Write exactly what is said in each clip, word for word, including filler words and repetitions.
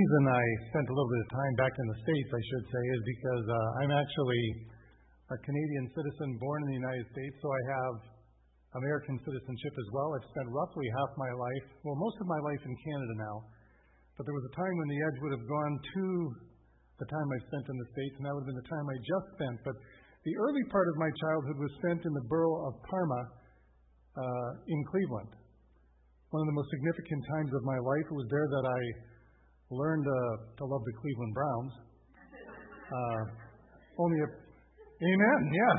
reason I spent a little bit of time back in the States, I should say, is because uh, I'm actually a Canadian citizen born in the United States, so I have American citizenship as well. I've spent roughly half my life, well, most of my life in Canada now, but there was a time when the edge would have gone to the time I spent in the States, and that would have been the time I just spent. But the early part of my childhood was spent in the borough of Parma uh, in Cleveland. One of the most significant times of my life, it was there that I learned uh, to love the Cleveland Browns. Uh, only a... Amen, yes.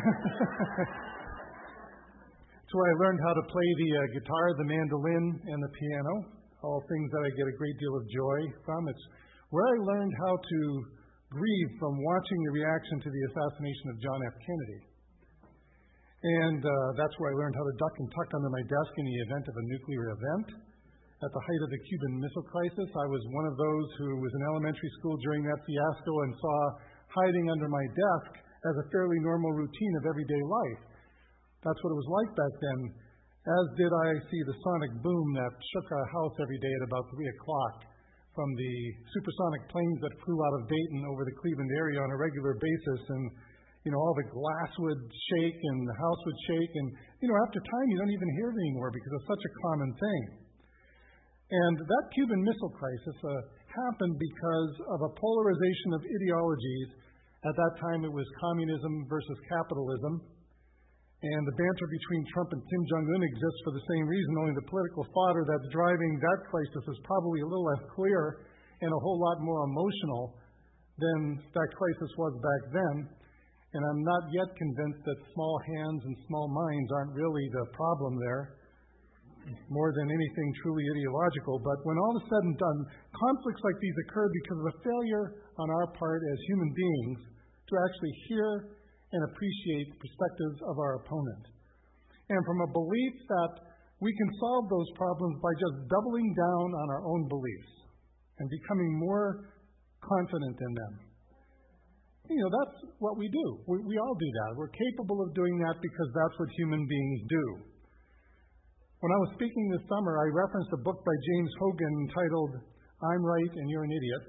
So I learned how to play the uh, guitar, the mandolin, and the piano, all things that I get a great deal of joy from. It's where I learned how to grieve from watching the reaction to the assassination of John F. Kennedy. And uh, that's where I learned how to duck and tuck under my desk in the event of a nuclear event. At the height of the Cuban Missile Crisis, I was one of those who was in elementary school during that fiasco and saw hiding under my desk as a fairly normal routine of everyday life. That's what it was like back then, as did I see the sonic boom that shook our house every day at about three o'clock from the supersonic planes that flew out of Dayton over the Cleveland area on a regular basis. And, you know, all the glass would shake and the house would shake. And, you know, after time, you don't even hear it anymore because it's such a common thing. And that Cuban Missile Crisis uh, happened because of a polarization of ideologies. At that time, it was communism versus capitalism. And the banter between Trump and Kim Jong-un exists for the same reason, only the political fodder that's driving that crisis is probably a little less clear and a whole lot more emotional than that crisis was back then. And I'm not yet convinced that small hands and small minds aren't really the problem there, more than anything truly ideological. But when all is said and done, conflicts like these occur because of a failure on our part as human beings to actually hear and appreciate perspectives of our opponent. And from a belief that we can solve those problems by just doubling down on our own beliefs and becoming more confident in them. You know, that's what we do. We, we all do that. We're capable of doing that because that's what human beings do. When I was speaking this summer, I referenced a book by James Hogan entitled I'm Right and You're an Idiot,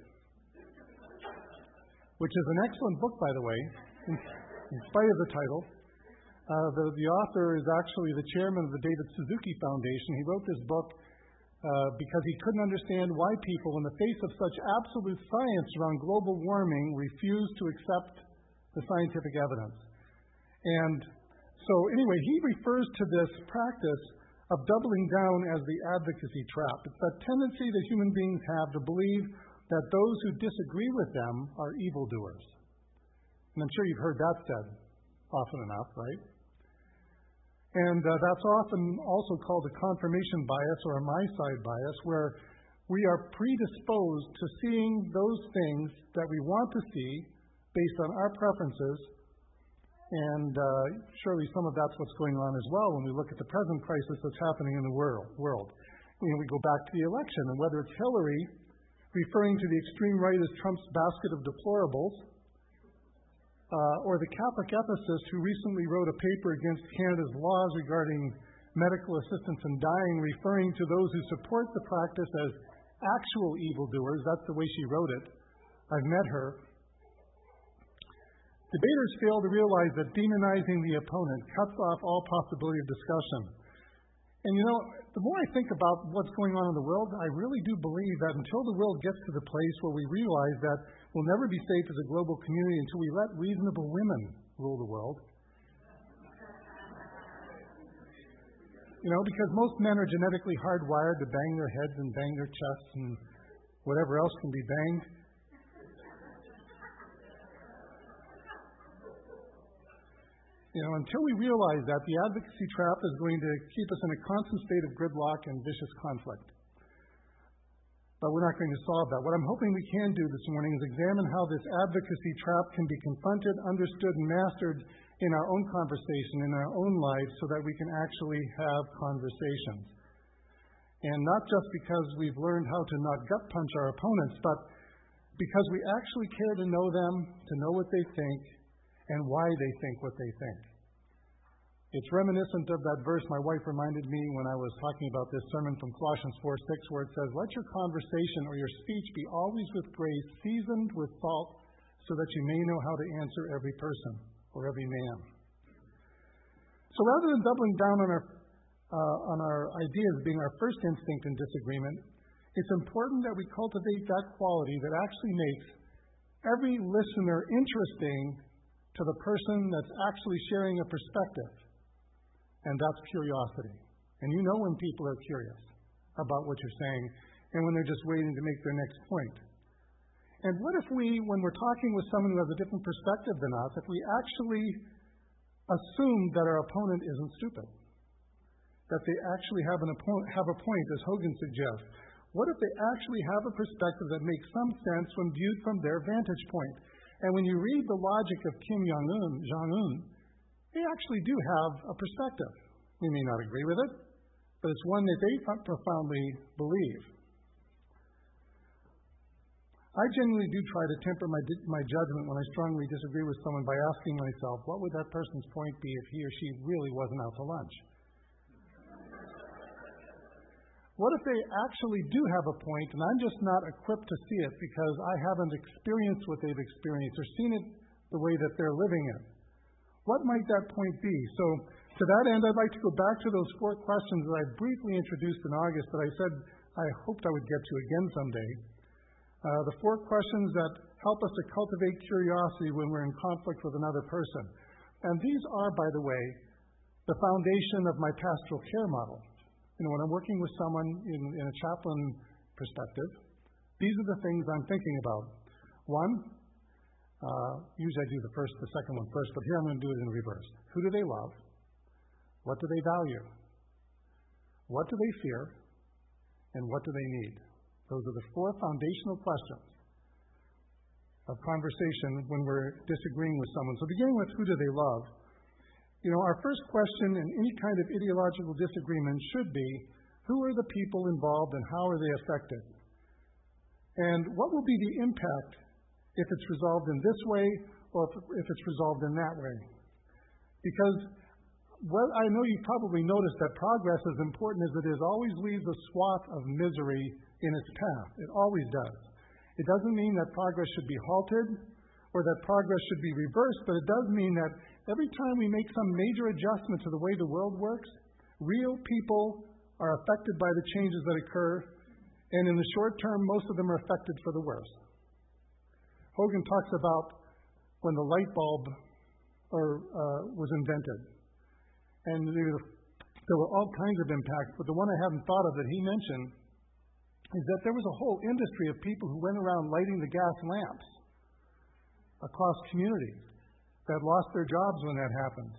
which is an excellent book, by the way. In spite of the title, uh, the, the author is actually the chairman of the David Suzuki Foundation. He wrote this book uh, because he couldn't understand why people, in the face of such absolute science around global warming, refuse to accept the scientific evidence. And so anyway, he refers to this practice of doubling down as the advocacy trap. It's that tendency that human beings have to believe that those who disagree with them are evildoers. And I'm sure you've heard that said often enough, right? And uh, that's often also called a confirmation bias or a my-side bias, where we are predisposed to seeing those things that we want to see based on our preferences. And uh, surely some of that's what's going on as well when we look at the present crisis that's happening in the world. world. You know, we go back to the election, and whether it's Hillary referring to the extreme right as Trump's basket of deplorables, Uh, or the Catholic ethicist who recently wrote a paper against Canada's laws regarding medical assistance in dying, referring to those who support the practice as actual evildoers. That's the way she wrote it. I've met her. Debaters fail to realize that demonizing the opponent cuts off all possibility of discussion. And you know, the more I think about what's going on in the world, I really do believe that until the world gets to the place where we realize that we'll never be safe as a global community until we let reasonable women rule the world. You know, because most men are genetically hardwired to bang their heads and bang their chests and whatever else can be banged. You know, until we realize that, the advocacy trap is going to keep us in a constant state of gridlock and vicious conflict. But we're not going to solve that. What I'm hoping we can do this morning is examine how this advocacy trap can be confronted, understood, and mastered in our own conversation, in our own lives, so that we can actually have conversations. And not just because we've learned how to not gut punch our opponents, but because we actually care to know them, to know what they think, and why they think what they think. It's reminiscent of that verse my wife reminded me when I was talking about this sermon from Colossians four six, where it says, "Let your conversation or your speech be always with grace, seasoned with salt, so that you may know how to answer every person or every man." So rather than doubling down on our uh, on our ideas being our first instinct in disagreement, it's important that we cultivate that quality that actually makes every listener interesting to the person that's actually sharing a perspective. And that's curiosity. And you know when people are curious about what you're saying and when they're just waiting to make their next point. And what if we, when we're talking with someone who has a different perspective than us, if we actually assume that our opponent isn't stupid? That they actually have, an oppo- have a point, as Hogan suggests. What if they actually have a perspective that makes some sense when viewed from their vantage point? And when you read the logic of Kim Jong-un, Jong-un, they actually do have a perspective. We may not agree with it, but it's one that they profoundly believe. I genuinely do try to temper my, my judgment when I strongly disagree with someone by asking myself, what would that person's point be if he or she really wasn't out to lunch? What if they actually do have a point and I'm just not equipped to see it because I haven't experienced what they've experienced or seen it the way that they're living it? What might that point be? So, to that end, I'd like to go back to those four questions that I briefly introduced in August that I said I hoped I would get to again someday. Uh, the four questions that help us to cultivate curiosity when we're in conflict with another person. And these are, by the way, the foundation of my pastoral care model. You know, when I'm working with someone in, in a chaplain perspective, these are the things I'm thinking about. One, Uh, usually I do the first, the second one first, but here I'm going to do it in reverse. Who do they love? What do they value? What do they fear? And what do they need? Those are the four foundational questions of conversation when we're disagreeing with someone. So beginning with who do they love? You know, our first question in any kind of ideological disagreement should be, who are the people involved and how are they affected? And what will be the impact if it's resolved in this way or if it's resolved in that way? Because well, I know you've probably noticed that progress, as important as it is, always leaves a swath of misery in its path. It always does. It doesn't mean that progress should be halted or that progress should be reversed, but it does mean that every time we make some major adjustment to the way the world works, real people are affected by the changes that occur, and in the short term, most of them are affected for the worse. Hogan talks about when the light bulb or, uh, was invented. And there were, there were all kinds of impacts, but the one I haven't thought of that he mentioned is that there was a whole industry of people who went around lighting the gas lamps across communities that lost their jobs when that happened.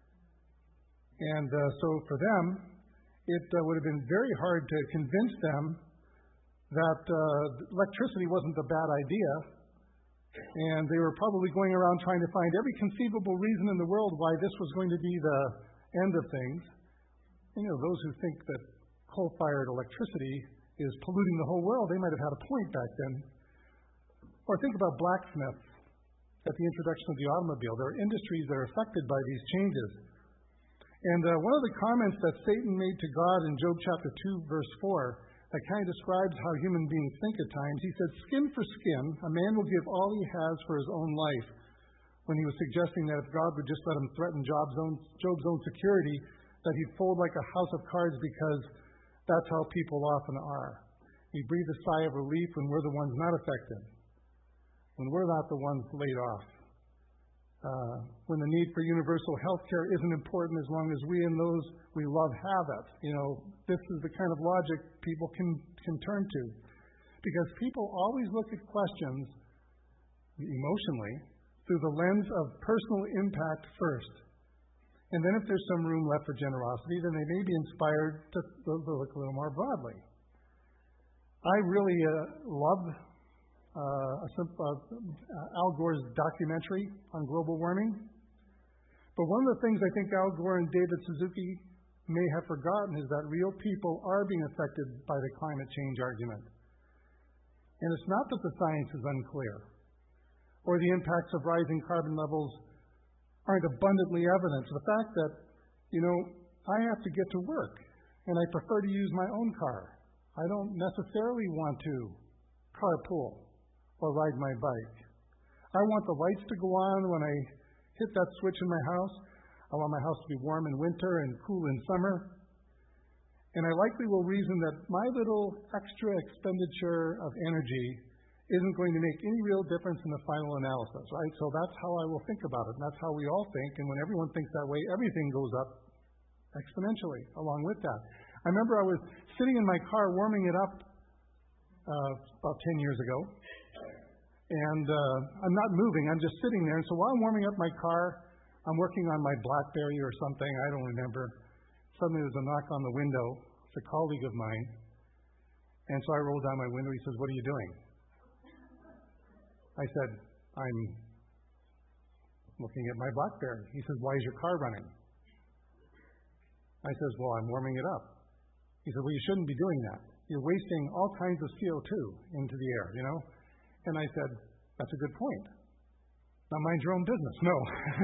And uh, so for them, it uh, would have been very hard to convince them that uh, electricity wasn't a bad idea. And they were probably going around trying to find every conceivable reason in the world why this was going to be the end of things. You know, those who think that coal-fired electricity is polluting the whole world, they might have had a point back then. Or think about blacksmiths at the introduction of the automobile. There are industries that are affected by these changes. And uh, one of the comments that Satan made to God in Job chapter two, verse four, that kind of describes how human beings think at times. He said, skin for skin, a man will give all he has for his own life. When he was suggesting that if God would just let him threaten Job's own, Job's own security, that he'd fold like a house of cards because that's how people often are. He breathed a sigh of relief when we're the ones not affected, when we're not the ones laid off. Uh, when the need for universal health care isn't important as long as we and those we love have it. You know, this is the kind of logic people can, can turn to. Because people always look at questions emotionally through the lens of personal impact first. And then if there's some room left for generosity, then they may be inspired to, to look a little more broadly. I really uh, love Uh, a simple, uh, Al Gore's documentary on global warming. But one of the things I think Al Gore and David Suzuki may have forgotten is that real people are being affected by the climate change argument. And it's not that the science is unclear or the impacts of rising carbon levels aren't abundantly evident. The fact that You know, I have to get to work, and I prefer to use my own car. I don't necessarily want to carpool or ride my bike. I want the lights to go on when I hit that switch in my house. I want my house to be warm in winter and cool in summer. And I likely will reason that my little extra expenditure of energy isn't going to make any real difference in the final analysis, right? So that's how I will think about it, and that's how we all think. And when everyone thinks that way, everything goes up exponentially along with that. I remember I was sitting in my car warming it up uh, about ten years ago, and uh, I'm not moving, I'm just sitting there. And so while I'm warming up my car, I'm working on my BlackBerry or something, I don't remember. Suddenly there's a knock on the window. It's a colleague of mine. And so I roll down my window. He says, "What are you doing?" I said, "I'm looking at my BlackBerry." He says, "Why is your car running?" I says, "Well, I'm warming it up." He said, "Well, you shouldn't be doing that. You're wasting all kinds of C O two into the air, you know?" And I said, "That's a good point. Now mind your own business." No.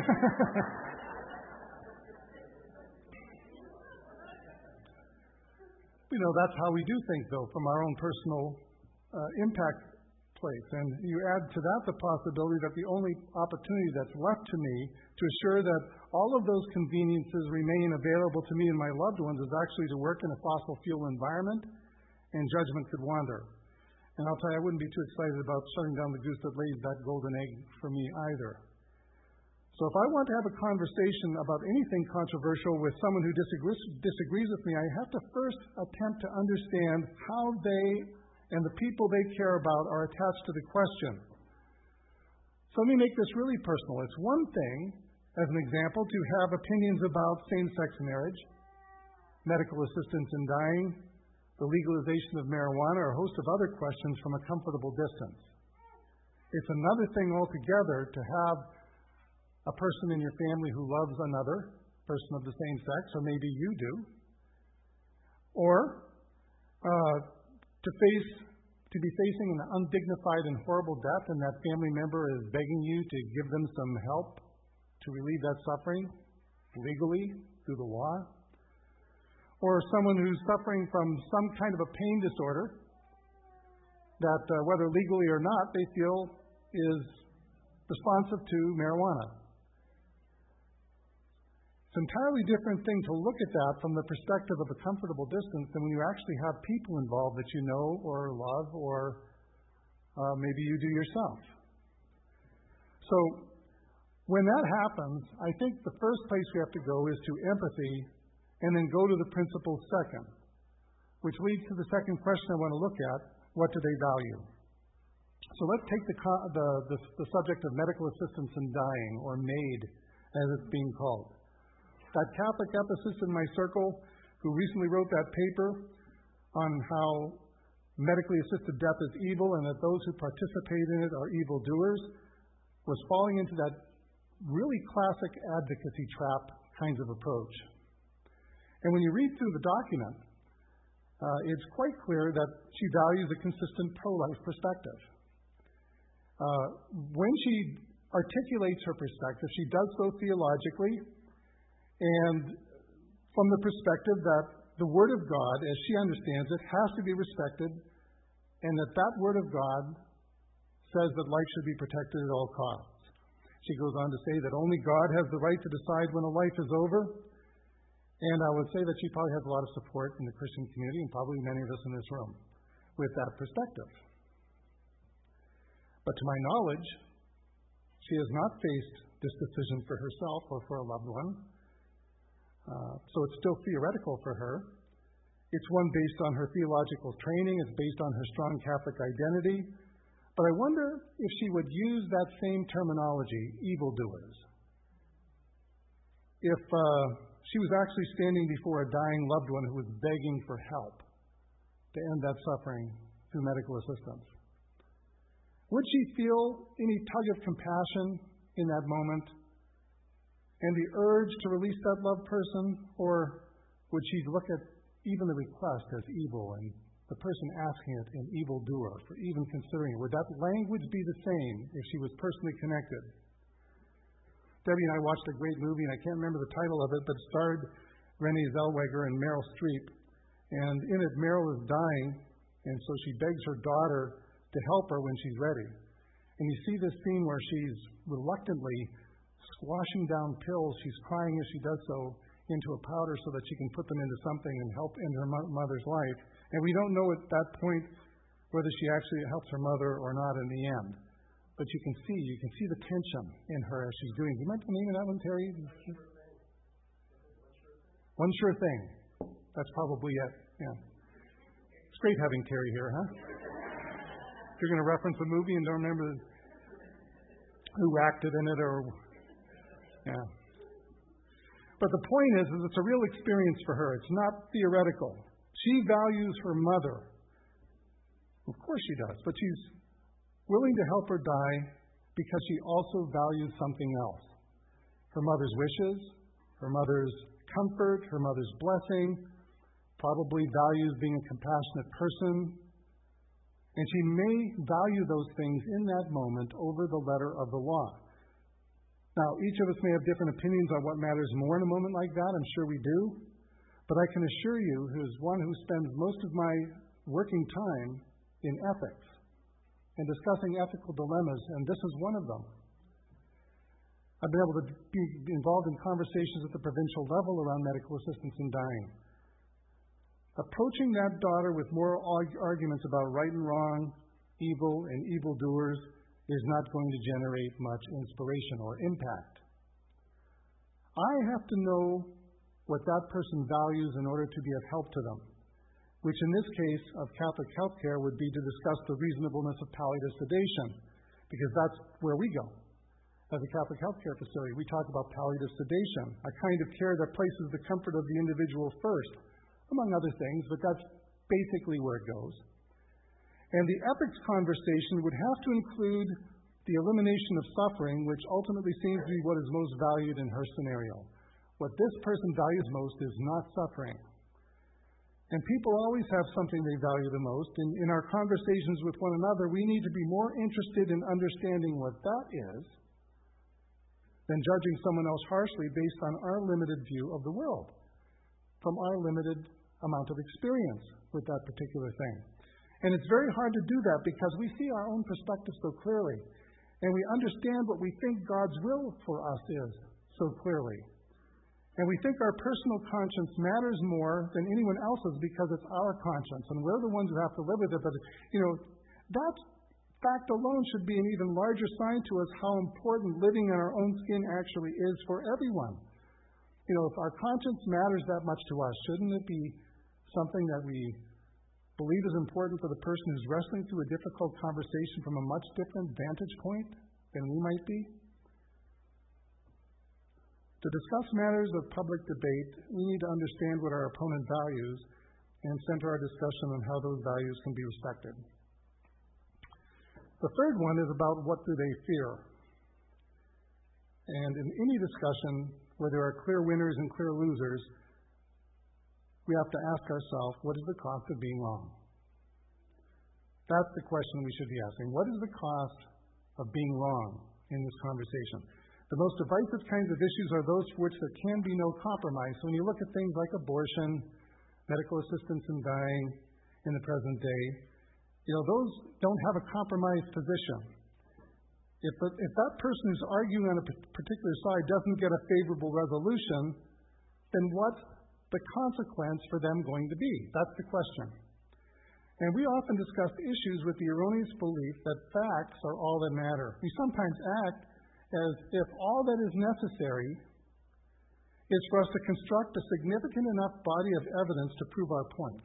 You know, that's how we do things, though, from our own personal uh, impact place. And you add to that the possibility that the only opportunity that's left to me to assure that all of those conveniences remain available to me and my loved ones is actually to work in a fossil fuel environment, and judgment could wander. And I'll tell you, I wouldn't be too excited about shutting down the goose that lays that golden egg for me either. So if I want to have a conversation about anything controversial with someone who disagrees, disagrees with me, I have to first attempt to understand how they and the people they care about are attached to the question. So let me make this really personal. It's one thing, as an example, to have opinions about same-sex marriage, medical assistance in dying, the legalization of marijuana, or a host of other questions from a comfortable distance. It's another thing altogether to have a person in your family who loves another person of the same sex, or maybe you do, or uh, to face to be facing an undignified and horrible death, and that family member is begging you to give them some help to relieve that suffering legally through the law, or someone who's suffering from some kind of a pain disorder that, uh, whether legally or not, they feel is responsive to marijuana. It's an entirely different thing to look at that from the perspective of a comfortable distance than when you actually have people involved that you know or love, or uh, maybe you do yourself. So when that happens, I think the first place we have to go is to empathy, and then go to the principle second, which leads to the second question I want to look at: what do they value? So let's take the, the, the, the subject of medical assistance in dying, or MAID, as it's being called. That Catholic ethicist in my circle who recently wrote that paper on how medically assisted death is evil and that those who participate in it are evildoers was falling into that really classic advocacy trap kinds of approach. And when you read through the document, uh, it's quite clear that she values a consistent pro-life perspective. Uh, when she articulates her perspective, she does so theologically, and from the perspective that the Word of God, as she understands it, has to be respected, and that that Word of God says that life should be protected at all costs. She goes on to say that only God has the right to decide when a life is over, and I would say that she probably has a lot of support in the Christian community, and probably many of us in this room, with that perspective. But to my knowledge, she has not faced this decision for herself or for a loved one. Uh, so it's still theoretical for her. It's one based on her theological training. It's based on her strong Catholic identity. But I wonder if she would use that same terminology, evildoers, if uh, she was actually standing before a dying loved one who was begging for help to end that suffering through medical assistance. Would she feel any tug of compassion in that moment, and the urge to release that loved person, or would she look at even the request as evil and the person asking it an evildoer for even considering it? Would that language be the same if she was personally connected? Debbie and I watched a great movie, and I can't remember the title of it, but it starred Renée Zellweger and Meryl Streep. And in it, Meryl is dying, and so she begs her daughter to help her when she's ready. And you see this scene where she's reluctantly squashing down pills. She's crying as she does so into a powder so that she can put them into something and help in her mother's life. And we don't know at that point whether she actually helps her mother or not in the end. But you can see, you can see the tension in her as she's doing. Do you remember the name of that one, Terry? One Sure Thing. That's probably it. Yeah. It's great having Terry here, huh? If you're going to reference a movie and don't remember who acted in it or... Yeah. But the point is, is it's a real experience for her. It's not theoretical. She values her mother. Of course she does. But she's willing to help her die because she also values something else. Her mother's wishes, her mother's comfort, her mother's blessing, probably values being a compassionate person. And she may value those things in that moment over the letter of the law. Now, each of us may have different opinions on what matters more in a moment like that. I'm sure we do. But I can assure you, as one who spends most of my working time in ethics and discussing ethical dilemmas, and this is one of them. I've been able to be involved in conversations at the provincial level around medical assistance in dying. Approaching that daughter with moral arguments about right and wrong, evil and evildoers, is not going to generate much inspiration or impact. I have to know what that person values in order to be of help to them, which in this case of Catholic healthcare would be to discuss the reasonableness of palliative sedation, because that's where we go. As a Catholic healthcare facility, we talk about palliative sedation, a kind of care that places the comfort of the individual first, among other things, but that's basically where it goes. And the ethics conversation would have to include the elimination of suffering, which ultimately seems to be what is most valued in her scenario. What this person values most is not suffering. And people always have something they value the most. In, in our conversations with one another, we need to be more interested in understanding what that is than judging someone else harshly based on our limited view of the world, from our limited amount of experience with that particular thing. And it's very hard to do that because we see our own perspective so clearly. And we understand what we think God's will for us is so clearly. And we think our personal conscience matters more than anyone else's because it's our conscience. And we're the ones who have to live with it. But, you know, that fact alone should be an even larger sign to us how important living in our own skin actually is for everyone. You know, if our conscience matters that much to us, shouldn't it be something that we believe is important for the person who's wrestling through a difficult conversation from a much different vantage point than we might be? To discuss matters of public debate, we need to understand what our opponent values and center our discussion on how those values can be respected. The third one is about what do they fear. And in any discussion where there are clear winners and clear losers, we have to ask ourselves, what is the cost of being wrong? That's the question we should be asking. What is the cost of being wrong in this conversation? The most divisive kinds of issues are those for which there can be no compromise. So when you look at things like abortion, medical assistance in dying in the present day, you know, those don't have a compromised position. If, the, if that person who's arguing on a particular side doesn't get a favorable resolution, then what's the consequence for them going to be? That's the question. And we often discuss issues with the erroneous belief that facts are all that matter. We sometimes act as if all that is necessary is for us to construct a significant enough body of evidence to prove our point.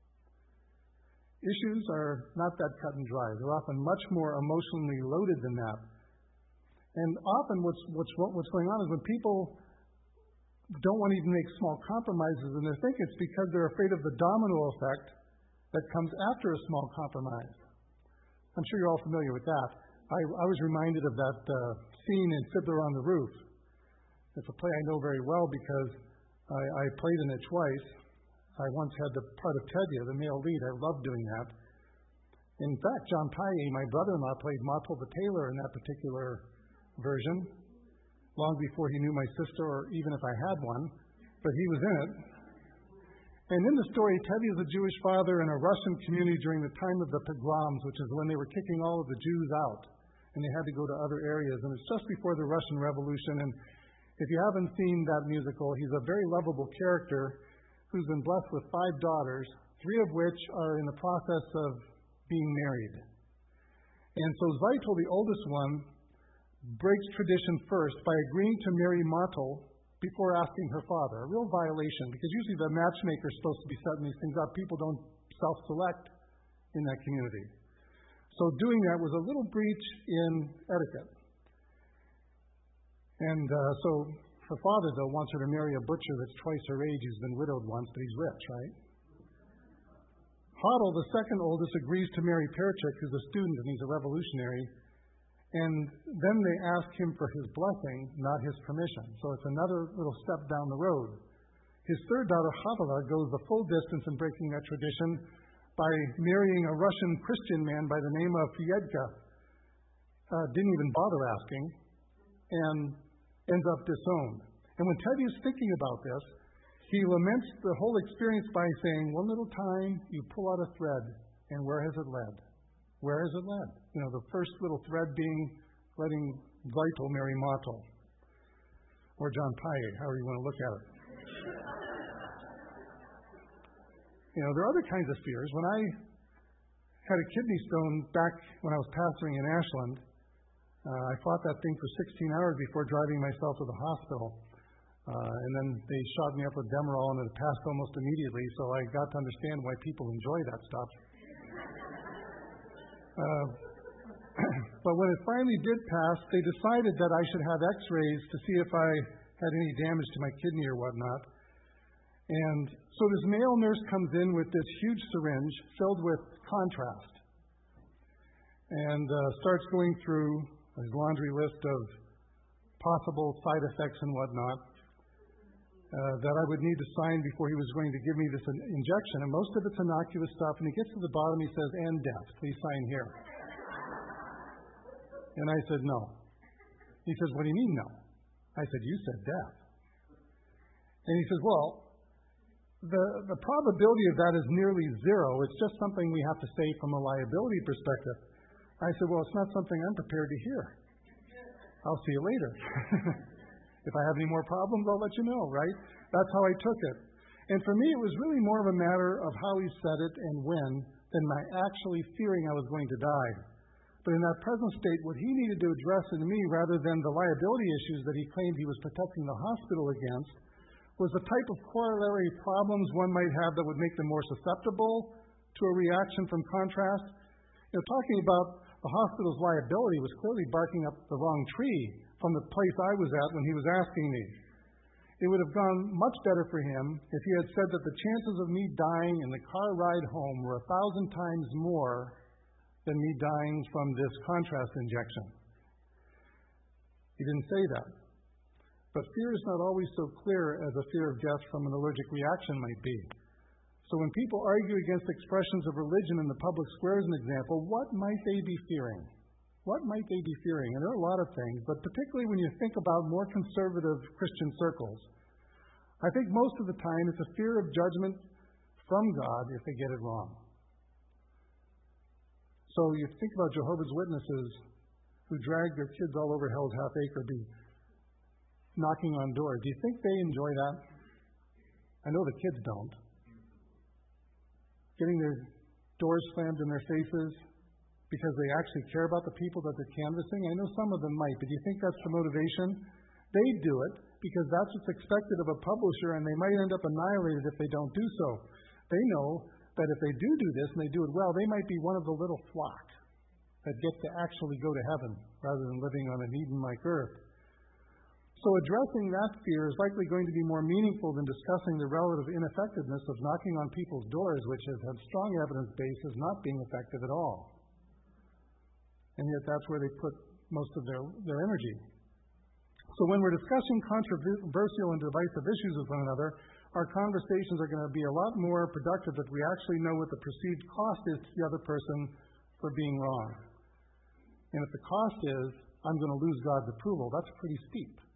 Issues are not that cut and dry. They're often much more emotionally loaded than that. And often what's, what's, what's going on is when people don't want to even make small compromises, and they think it's because they're afraid of the domino effect that comes after a small compromise. I'm sure you're all familiar with that. I, I was reminded of that uh, scene in Fiddler on the Roof. It's a play I know very well because I, I played in it twice. I once had the part of Tedya, the male lead. I loved doing that. In fact, John Paye, my brother-in-law, played Marple the Tailor in that particular version. long before he knew my sister or even if I had one, but he was in it. And in the story, Teddy is a Jewish father in a Russian community during the time of the pogroms, which is when they were kicking all of the Jews out, and they had to go to other areas. And it's just before the Russian Revolution. And if you haven't seen that musical, he's a very lovable character who's been blessed with five daughters, three of which are in the process of being married. And so Zeitel, the oldest one, breaks tradition first by agreeing to marry Martel before asking her father. A real violation, because usually the matchmaker is supposed to be setting these things up. People don't self-select in that community. So doing that was a little breach in etiquette. And uh, so her father, though, wants her to marry a butcher that's twice her age, who's been widowed once, but he's rich, right? Hodel, the second oldest, agrees to marry Perchik, who's a student and he's a revolutionary. And then they ask him for his blessing, not his permission. So it's another little step down the road. His third daughter, Havila, goes the full distance in breaking that tradition by marrying a Russian Christian man by the name of Fyedka. Uh, didn't even bother asking, and ends up disowned. And when Teddy is thinking about this, he laments the whole experience by saying, one little time, you pull out a thread, and where has it led? Where has it led? You know, the first little thread being letting Zeitel marry Martel. Or John Paye, however you want to look at it. You know, there are other kinds of fears. When I had a kidney stone back when I was pastoring in Ashland, uh, I fought that thing for sixteen hours before driving myself to the hospital. Uh, and then they shot me up with Demerol and it passed almost immediately, so I got to understand why people enjoy that stuff. Uh, but when it finally did pass, they decided that I should have x-rays to see if I had any damage to my kidney or whatnot. And so this male nurse comes in with this huge syringe filled with contrast and uh, starts going through his laundry list of possible side effects and whatnot uh, that I would need to sign before he was going to give me this injection. And most of it's innocuous stuff. And he gets to the bottom, he says, and death. Please sign here. And I said, no. He says, what do you mean, no? I said, you said death. And he says, well, the, the probability of that is nearly zero. It's just something we have to say from a liability perspective. I said, well, it's not something I'm prepared to hear. I'll see you later. If I have any more problems, I'll let you know, right? That's how I took it. And for me, it was really more of a matter of how he said it and when than my actually fearing I was going to die. But in that present state, what he needed to address in me, rather than the liability issues that he claimed he was protecting the hospital against, was the type of corollary problems one might have that would make them more susceptible to a reaction from contrast. You know, talking about the hospital's liability was clearly barking up the wrong tree from the place I was at when he was asking me. It would have gone much better for him if he had said that the chances of me dying in the car ride home were a thousand times more than me dying from this contrast injection. He didn't say that. But fear is not always so clear as a fear of death from an allergic reaction might be. So when people argue against expressions of religion in the public square, as an example, what might they be fearing? What might they be fearing? And there are a lot of things, but particularly when you think about more conservative Christian circles, I think most of the time it's a fear of judgment from God if they get it wrong. So you think about Jehovah's Witnesses who drag their kids all over Hell's Half Acre, be knocking on doors. Do you think they enjoy that? I know the kids don't. Getting their doors slammed in their faces because they actually care about the people that they're canvassing. I know some of them might, but do you think that's the motivation? They do it because that's what's expected of a publisher, and they might end up annihilated if they don't do so. They know that if they do do this and they do it well, they might be one of the little flock that get to actually go to heaven rather than living on an Eden-like earth. So addressing that fear is likely going to be more meaningful than discussing the relative ineffectiveness of knocking on people's doors, which has had strong evidence base as not being effective at all. And yet that's where they put most of their, their energy. So when we're discussing controversial and divisive issues with one another, our conversations are going to be a lot more productive if we actually know what the perceived cost is to the other person for being wrong. And if the cost is, I'm going to lose God's approval, that's pretty steep.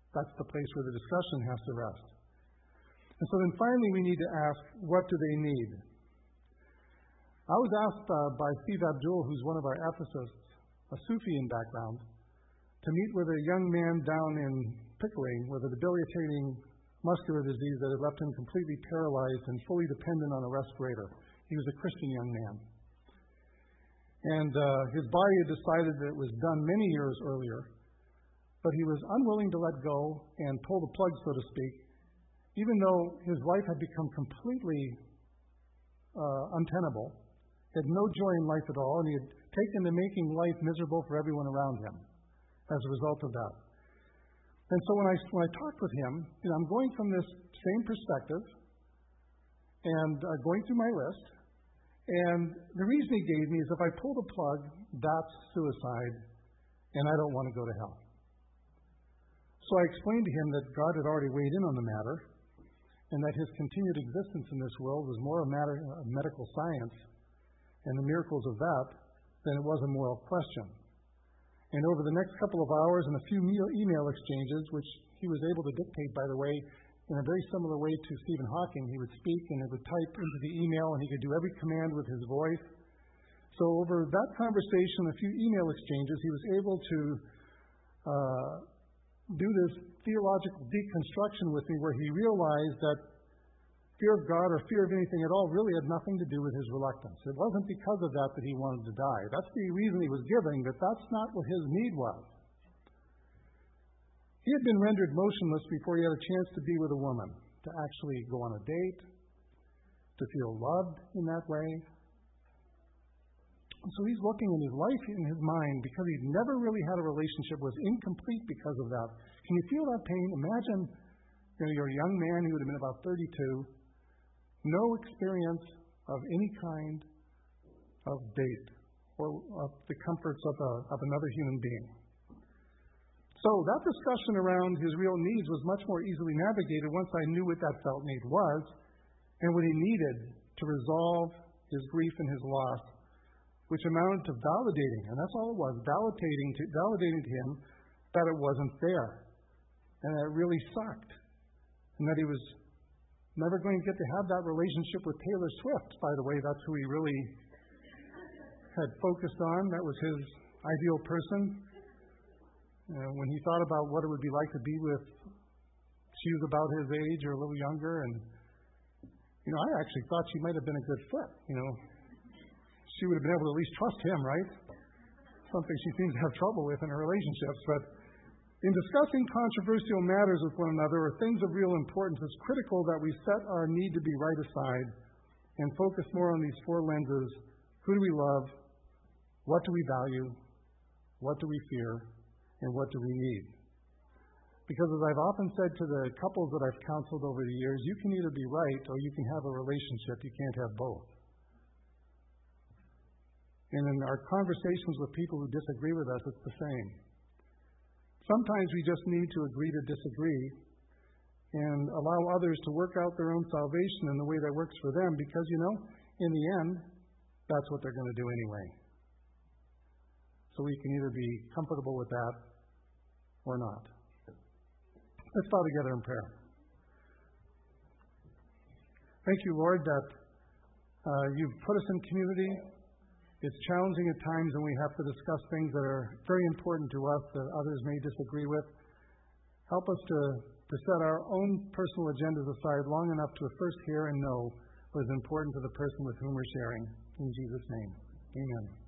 That's the place where the discussion has to rest. And so then finally we need to ask, what do they need? I was asked uh, by Steve Abdul, who's one of our ethicists, a Sufi in background, to meet with a young man down in Pickering with a debilitating muscular disease that had left him completely paralyzed and fully dependent on a respirator. He was a Christian young man. And uh, his body had decided that it was done many years earlier, but he was unwilling to let go and pull the plug, so to speak, even though his life had become completely uh, untenable, had no joy in life at all, and he had taken to making life miserable for everyone around him as a result of that. And so when I, when I talked with him, you know, I'm going from this same perspective and uh, going through my list, and the reason he gave me is if I pull the plug, that's suicide, and I don't want to go to hell. So I explained to him that God had already weighed in on the matter, and that his continued existence in this world was more a matter of medical science and the miracles of that than it was a moral question. And over the next couple of hours and a few email exchanges, which he was able to dictate, by the way, in a very similar way to Stephen Hawking, he would speak and it would type into the email, and he could do every command with his voice. So over that conversation, a few email exchanges, he was able to uh, do this theological deconstruction with me, where he realized that fear of God or fear of anything at all really had nothing to do with his reluctance. It wasn't because of that that he wanted to die. That's the reason he was giving, but that's not what his need was. He had been rendered motionless before he had a chance to be with a woman, to actually go on a date, to feel loved in that way. So he's looking in his life, in his mind, because he'd never really had a relationship, was incomplete because of that. Can you feel that pain? Imagine, you know, you're a young man, he would have been about thirty-two, no experience of any kind of date or of the comforts of, a, of another human being. So that discussion around his real needs was much more easily navigated once I knew what that felt need was and what he needed to resolve his grief and his loss, which amounted to validating, and that's all it was, validating to, validating to him that it wasn't there, and that it really sucked, and that he was never going to get to have that relationship with Taylor Swift. By the way, that's who he really had focused on. That was his ideal person. Uh, when he thought about what it would be like to be with, she was about his age or a little younger, and, you know, I actually thought she might have been a good fit, you know. She would have been able to at least trust him, right? Something she seems to have trouble with in her relationships. But in discussing controversial matters with one another or things of real importance, it's critical that we set our need to be right aside and focus more on these four lenses. Who do we love? What do we value? What do we fear? And what do we need? Because as I've often said to the couples that I've counseled over the years, you can either be right or you can have a relationship. You can't have both. And in our conversations with people who disagree with us, it's the same. Sometimes we just need to agree to disagree and allow others to work out their own salvation in the way that works for them, because, you know, in the end, that's what they're going to do anyway. So we can either be comfortable with that or not. Let's bow together in prayer. Thank you, Lord, that uh, you've put us in community. It's challenging at times, and we have to discuss things that are very important to us that others may disagree with. Help us to, to set our own personal agendas aside long enough to first hear and know what is important to the person with whom we're sharing. In Jesus' name, amen.